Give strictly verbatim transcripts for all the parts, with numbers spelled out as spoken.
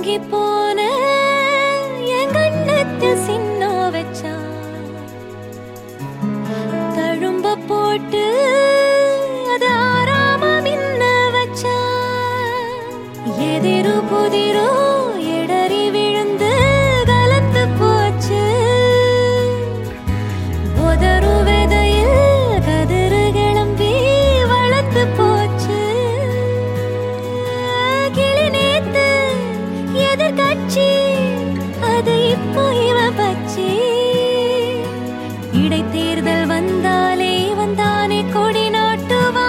மயங்கி போன என் கண்ணத்து சின்ன வச்சா தழும்ப போட்டு அது ஆறாம மின்ன வச்சா எதிரு புதிரோ இடறி விழுந்து கலந்து போச்சு உதறு விதையில் கதிரு கிளம்பி வளர்ந்து போச்சு கிளி நேத்து எதிர்கட்சி அது இப்போ இவ பச்சி இடைத்தேர்தல் வந்தாலே வந்தானே கொடி நாட்டுவா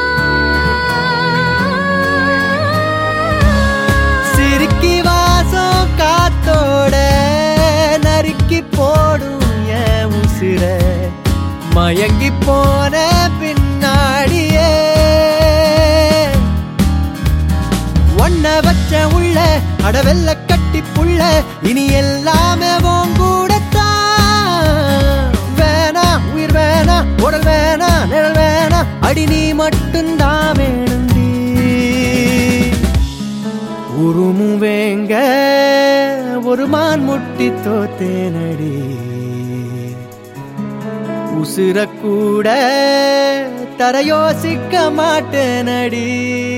சிரிக்கி வாசம் காத்தோட நறுக்கி போடும் என் உசிர மயங்கி போன பின்னாடியே ஒன்ன வச்ச உள்ள அடவெல்ல கட்டி புள்ள இனி எல்லாமே கூடத்தான் வேணா உயிர் வேணா உடல் வேணா நிழல் வேணா அடி நீ மட்டும்தான் வேணுண்டி உருமும் வேங்க ஒரு மான் முட்டி தோத்தேனடி உசிர கூட தர யோசிக்க மாட்டேனடி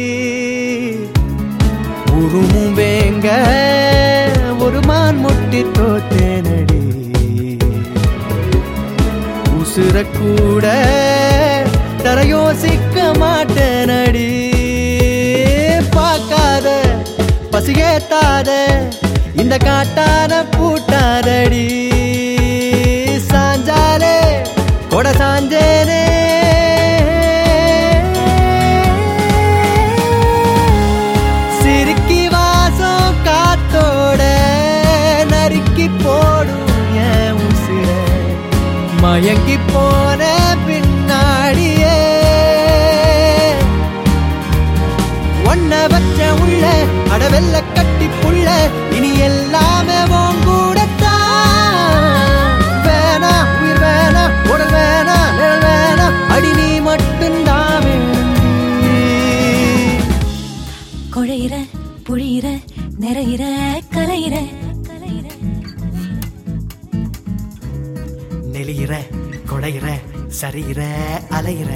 உருமும் வேங்க ஒரு மான் முட்டி தோத்தேனடி உசிர கூட தர யோசிக்க மாட்டேனடி பார்க்காத பசிகேத்தாத இந்த காட்டான பூட்டாதடி சாஞ்சாலே கொட சாஞ்சேனே சிரிக்கி வாசம் காத்தோட நறுக்கி போடும் என் உசிர மயங்கி போன பின்னாடியே ஒன்ன வச்ச உள்ள அடவெல்ல கட்டி புள்ள இனி எல்லாமே கூடத்தான் வேணா உயிர் வேணா உடல் வேணா நிழல் வேணா அடி நீ மட்டும்தான் வேண்டி கொழையிற புழியிற நிறையிற கலையிற நெளியிற கொடையிற சரியிற அலையிற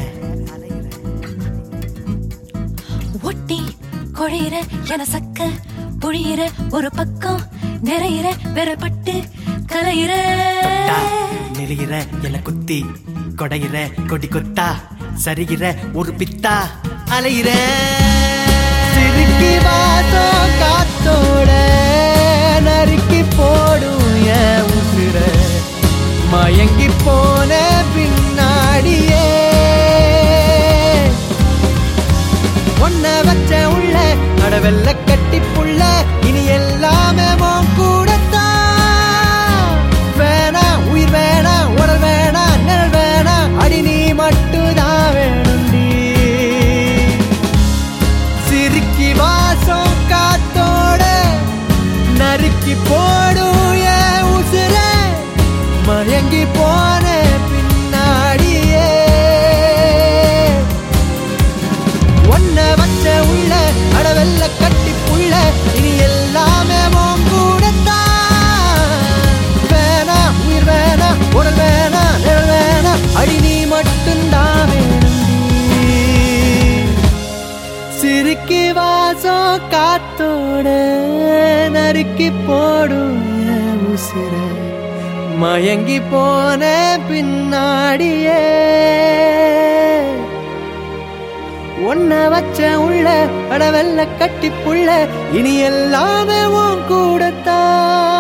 ஒட்டி கொழையிற என சக்க புழியிற ஒரு பக்கம் நிறையிற வெறப்பட்டு கலையிற நெளியிற என குத்தி கொடையிற கொடி கொத்தா சரிகிற ஒரு பித்தா அலையிற சிரிக்கி வாசம் காத்தோட நறுக்கி போடும் என் உசிர மயங்கி போன பின்னாடியே ஒன்ன வச்ச உள்ள அடவெல்ல கட்டி புள்ள இனி எல்லாமே கூடத்தான் வேணா உயிர் வேணா உடல் வேணா நிழல் வேணா அடி நீ மட்டும்தான் வேணுண்டி சிரிக்கி வாசம் காத்தோட நறுக்கி போடும் என் உசிர மயங்கி போன பின்னாடியே ஒன்ன வச்ச உள்ள அடவெல்ல கட்டி புள்ள இனி எல்லாமே கூடத்தான் வேணா உயிர் வேணா உடல் வேணா நிழல் வேணா அடி நீ மட்டும்தான் வேணுண்டி சிரிக்கி வாசம் காத்தோட நறுக்கி போடும் என் உசிர மயங்கி போன பின்னாடியே ஒன்ன வச்ச உள்ள அடவெல்ல கட்டி புள்ள இனி எல்லாமே கூடத்தான்